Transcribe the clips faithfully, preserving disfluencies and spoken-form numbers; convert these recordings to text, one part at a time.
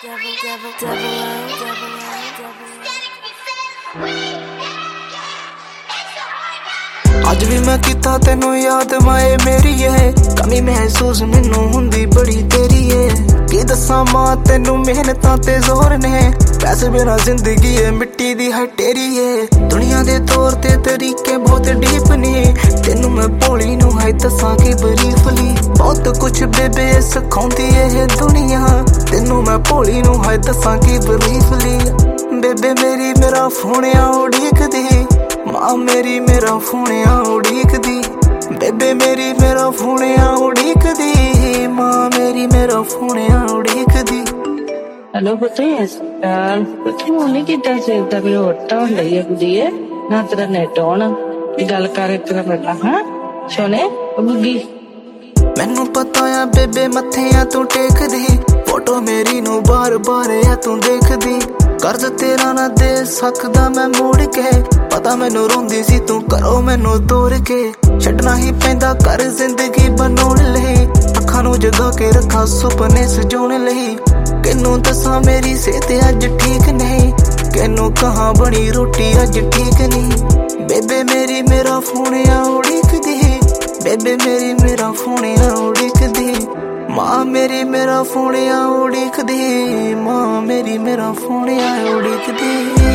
Double, double, double O, double O, double O. ਅੱਜ ਵੀ ਮੈਂ ਕੀਤਾ ਤੈਨੂੰ ਯਾਦ ਮਾਏ ਮੇਰੀ ਏ ਕਮੀ ਮਹਿਸੂਸ ਮੈਨੂੰ ਹੁੰਦੀ ਬੜੀ ਤੇਰੀ ਏ ਕੀ ਦੱਸਾਂ ਮਾਂ ਤੈਨੂੰ ਮਿਹਨਤਾਂ ਤੇ ਜ਼ੋਰ ਨੇ ਪੈਸੇ ਬਿਨਾ ਜ਼ਿੰਦਗੀ ਏ ਮਿੱਟੀ ਦੀ ਹੈ ਤੇਰੀ ਏ ਦੁਨੀਆ ਦੇ ਤੌਰ ਤੇ ਤਰੀਕੇ ਬਹੁਤ ਡੀਪ ਨੇ ਤੈਨੂੰ ਮੈਂ ਭੋਲੀ ਨੂੰ ਹੈ ਦੱਸਾਂ ਕਿ ਬਰੀਫਲੀ ਬਹੁਤ ਕੁਛ ਬੇਬੇ ਸਿਖਾਉਂਦੀ ਇਹ ਦੁਨੀਆ ਤੈਨੂੰ ਮੈਂ ਭੋਲੀ ਨੂੰ ਹੈ ਦੱਸਾਂ ਕਿ ਬਰੀਫਲੀ ਬੇਬੇ ਮੇਰੀ ਮੇਰਾ ਫੋਨਿਆ ਉਡੀਕਦੀ माँ मेरी मेरा फोनिया उड़ीकदी बेबे मेरी मेरा फोनिया उड़ीकदी माँ मेरी मेरा फोनिया उड़ीकदी। हेलो पुत्र यार पुत्र नहीं किता से तक होटा होंदा है कुड़िए ना तेरा नेट ऑन गल कर तेरा बेटा हां सोने बुगी मैनू पता है बेबे मत्थियां तू टेकदी फोटो मेरी नू बार बार है तू देखदी कर्ज तेरा ना दे सकदा मैं मोड़ के पता मैनू रोंदी सी तू करो मैनू तोड़ के छड्डना ही पैंदा कर जिंदगी बनौण लई अखां नू जगा के रखा सुपने सजाउण लई किनू दसां मेरी सेहत अज ठीक नहीं किनू कहां बनी रोटी अज ठीक नहीं बेबे मेरी मेरा फोनिया उड़ीकदी बेबे मेरी मेरा फोनिया उड़ीकदी माँ मेरी मेरा फोनिया उड़ीकदी माँ मेरी मेरा फोनिया उड़ीकदी।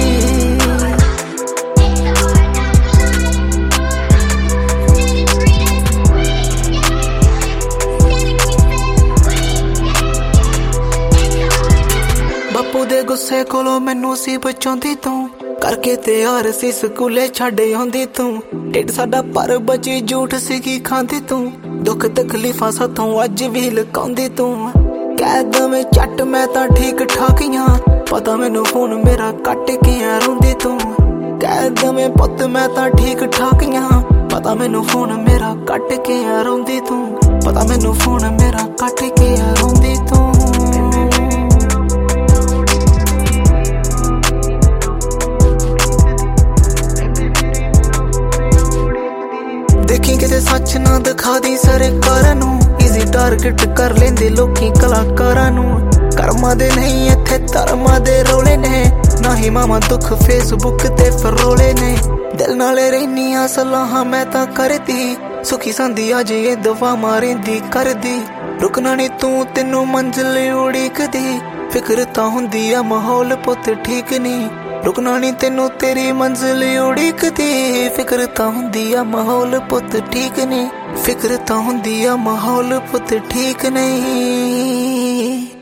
बापू दे गुस्से कोलों मैनू सी बचाउंदी तू करके तैयार सी स्कूले छड्ड आउंदी तू ढिड साडा पर बची झूठ सीगी खांदी तू दुख तकलीफां साथों अज भी लकाउंदी तू कैद में झट मैं तां ठीक ठाक ही हां पता मैनू फोन मेरा कट के रोंदी तू कैद में पुत मैं तां ठीक ठाक ही हां पता मैनू फोन मेरा कट के रोंदी तू पता मैनू फोन मेरा कट के रोंदी तू। देखी किते सच ना दिखा दी सरकार नू इजी टारगेट कर लेंदे लोकी कलाकारां नू कर्मा दे नहीं इत्थे धर्मा दे रोले ने ना ही मामा दुख फेसबुक ते फरोले ने दिल नाल रहनियां सलाहां मैं तां करदी सुखी संदी अज ये दवा मारेंदी करदी रुकना नहीं तू तेनू मंजिल उड़ीकदी फिक्र तां हुंदी आ माहौल पुत ठीक नहीं रुकना नहीं तेनू तेरी मंजिल उड़ीकदी फिक्र तां हुंदी आ माहौल पुत ठीक नहीं फिक्र तां हुंदी आ माहौल पुत ठीक नहीं।